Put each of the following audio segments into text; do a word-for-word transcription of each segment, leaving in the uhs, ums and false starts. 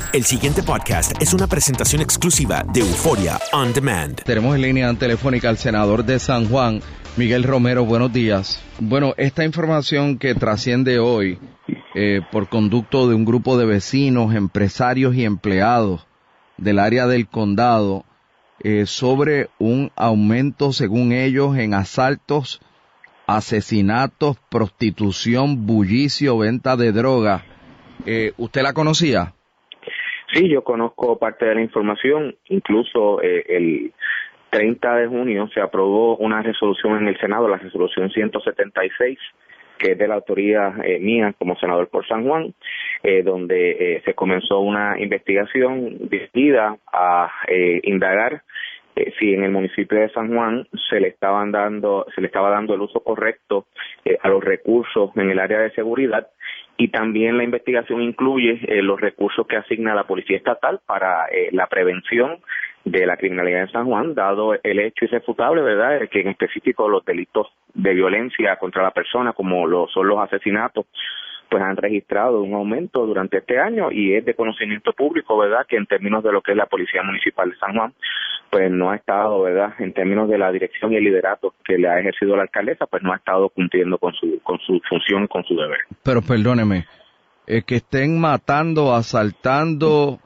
El siguiente podcast es una presentación exclusiva de Euforia On Demand. Tenemos en línea telefónica al senador de San Juan, Miguel Romero. Buenos días. Bueno, esta información que trasciende hoy eh, por conducto de un grupo de vecinos, empresarios y empleados del área del condado eh, sobre un aumento, según ellos, en asaltos, asesinatos, prostitución, bullicio, venta de droga. Eh, ¿Usted la conocía? Sí, yo conozco parte de la información. Incluso eh, el treinta de junio se aprobó una resolución en el Senado, la resolución ciento setenta y seis, que es de la autoría eh, mía como senador por San Juan, eh, donde eh, se comenzó una investigación dirigida a eh, indagar eh, si en el municipio de San Juan se le estaban dando, se le estaba dando el uso correcto eh, a los recursos en el área de seguridad. Y también la investigación incluye eh, los recursos que asigna la Policía Estatal para eh, la prevención de la criminalidad en San Juan, dado el hecho irrefutable, ¿verdad?, que en específico los delitos de violencia contra la persona, como lo son los asesinatos, pues han registrado un aumento durante este año, y es de conocimiento público, ¿verdad?, que en términos de lo que es la Policía Municipal de San Juan, pues no ha estado, ¿verdad?, en términos de la dirección y el liderato que le ha ejercido la alcaldesa, pues no ha estado cumpliendo con su con su función, con su deber. Pero perdóneme, eh, que estén matando, asaltando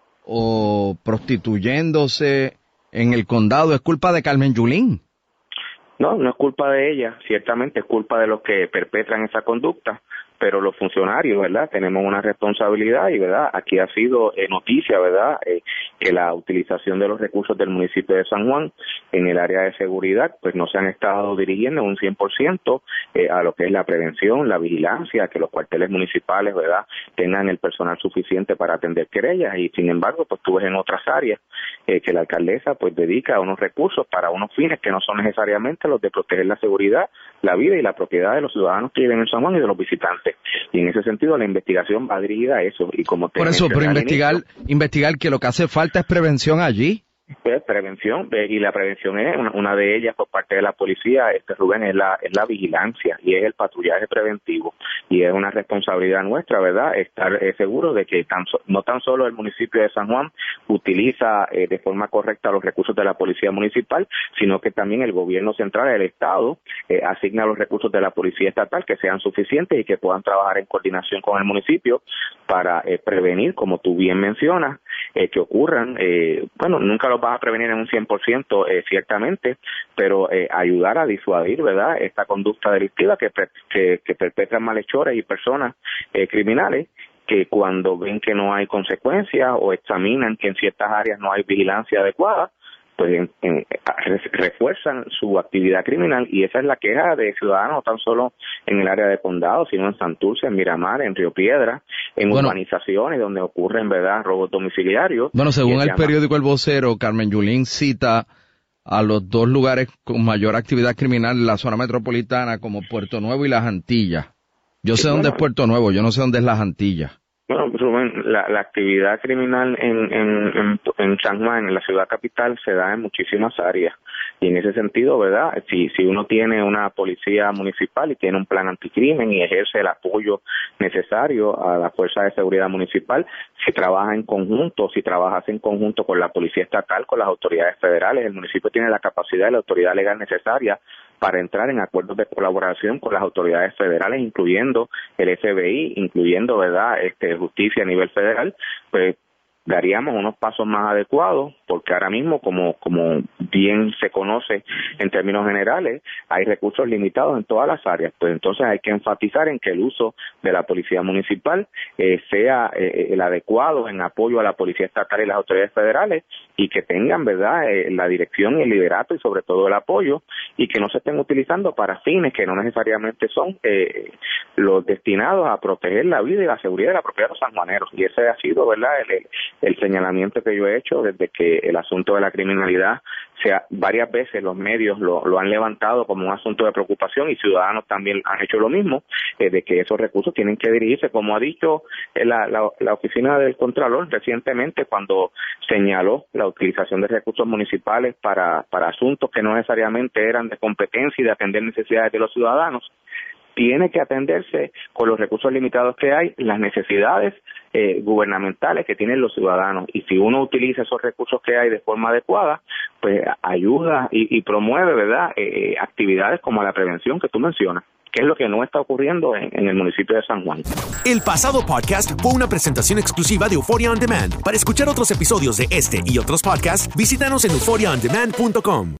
o prostituyéndose en el condado, ¿es culpa de Carmen Yulín? No, no es culpa de ella, ciertamente es culpa de los que perpetran esa conducta, pero los funcionarios, ¿verdad?, tenemos una responsabilidad y, ¿verdad?, aquí ha sido eh, noticia, ¿verdad?, eh, que la utilización de los recursos del municipio de San Juan en el área de seguridad, pues no se han estado dirigiendo un cien por ciento eh, a lo que es la prevención, la vigilancia, que los cuarteles municipales, ¿verdad?, tengan el personal suficiente para atender querellas, y sin embargo, pues tú ves en otras áreas eh, que la alcaldesa pues dedica unos recursos para unos fines que no son necesariamente los de proteger la seguridad, la vida y la propiedad de los ciudadanos que viven en San Juan y de los visitantes. Y en ese sentido la investigación va dirigida a eso. Y como te Por eso, pero investigar, inicio, investigar que lo que hace falta es prevención allí. Pues, prevención, eh, y la prevención es una, una de ellas por parte de la policía, este Rubén, es la es la vigilancia y es el patrullaje preventivo, y es una responsabilidad nuestra, ¿verdad?, estar eh, seguro de que tan so, no tan solo el municipio de San Juan utiliza eh, de forma correcta los recursos de la policía municipal, sino que también el gobierno central, el Estado, eh, asigna los recursos de la policía estatal que sean suficientes y que puedan trabajar en coordinación con el municipio para eh, prevenir, como tú bien mencionas, eh, que ocurran, eh, bueno, nunca lo vas a prevenir en un cien por ciento, eh, ciertamente, pero eh, ayudar a disuadir, ¿verdad?, esta conducta delictiva que, que, que perpetran malhechores y personas eh, criminales, que cuando ven que no hay consecuencias o examinan que en ciertas áreas no hay vigilancia adecuada, pues en, en, refuerzan su actividad criminal. Y esa es la queja de ciudadanos, no tan solo en el área de condado, sino en Santurce, en Miramar, en Río Piedra, en bueno, urbanizaciones donde ocurren, ¿verdad?, robos domiciliarios. Bueno, según el llama... periódico El Vocero, Carmen Yulín cita a los dos lugares con mayor actividad criminal en la zona metropolitana como Puerto Nuevo y Las Antillas. Yo sé bueno, dónde es Puerto Nuevo, yo no sé dónde es Las Antillas. Bueno, Rubén, la, la actividad criminal en, en, en, en San Juan, en la ciudad capital, se da en muchísimas áreas. Y en ese sentido, ¿verdad?, si, si uno tiene una policía municipal y tiene un plan anticrimen y ejerce el apoyo necesario a la fuerza de seguridad municipal, si trabaja en conjunto, si trabajas en conjunto con la policía estatal, con las autoridades federales, el municipio tiene la capacidad y la autoridad legal necesaria para entrar en acuerdos de colaboración con las autoridades federales, incluyendo el F B I, incluyendo, ¿verdad?, este, justicia a nivel federal, pues daríamos unos pasos más adecuados, porque ahora mismo, como como bien se conoce en términos generales, hay recursos limitados en todas las áreas. Pues entonces hay que enfatizar en que el uso de la policía municipal eh, sea eh, el adecuado en apoyo a la policía estatal y las autoridades federales, y que tengan, ¿verdad?, eh, la dirección y el liderato y sobre todo el apoyo, y que no se estén utilizando para fines que no necesariamente son eh, los destinados a proteger la vida y la seguridad de la propiedad de los sanjuaneros. Y ese ha sido, ¿verdad?, el, el el señalamiento que yo he hecho desde que el asunto de la criminalidad, sea, varias veces los medios lo, lo han levantado como un asunto de preocupación, y ciudadanos también han hecho lo mismo, eh, de que esos recursos tienen que dirigirse, como ha dicho eh, la, la, la oficina del Contralor recientemente cuando señaló la utilización de recursos municipales para, para asuntos que no necesariamente eran de competencia y de atender necesidades de los ciudadanos. tiene que atenderse con los recursos limitados que hay, las necesidades eh, gubernamentales que tienen los ciudadanos. Y si uno utiliza esos recursos que hay de forma adecuada, pues ayuda y, y promueve, ¿verdad?, eh, actividades como la prevención que tú mencionas, que es lo que no está ocurriendo en, en el municipio de San Juan. El pasado podcast fue una presentación exclusiva de Euphoria On Demand. Para escuchar otros episodios de este y otros podcasts, visítanos en euphoria on demand punto com.